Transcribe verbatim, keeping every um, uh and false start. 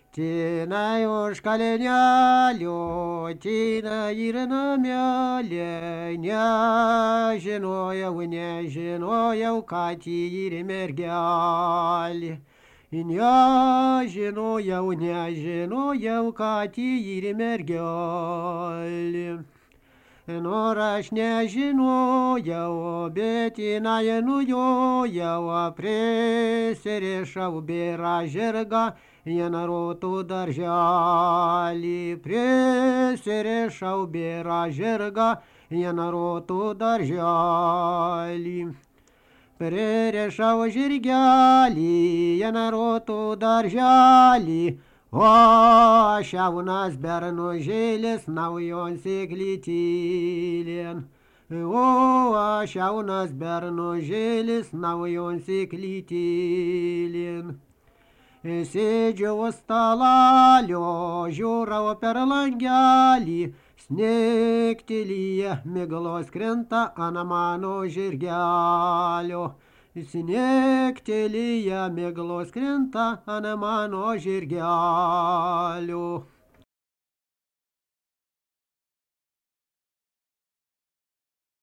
Tina už kalenelio, tina ir namelė, nežinojau, nežinojau, kad ji ir mergelė. Nežinojau, nežinojau, kad ji ir mergelė. Nor aš nežinojau, bet jinai nujojau, prisirišau bėra žirgą, į narodų darželį. Prisirišau bėra žirgą, į narodų darželį. Pririšau žirgelį, į narodų darželį, o aš jaunas bernužėlis naujon sėklytėlėn. O aš jaunas bernužėlis naujon sėklytėlėn. Sėdžiu už stalalio, žiūrau per langelį, snigtelėje miglos krenta ant mano žirgelio. Snigtelėje miglos krenta ant mano žirgelio.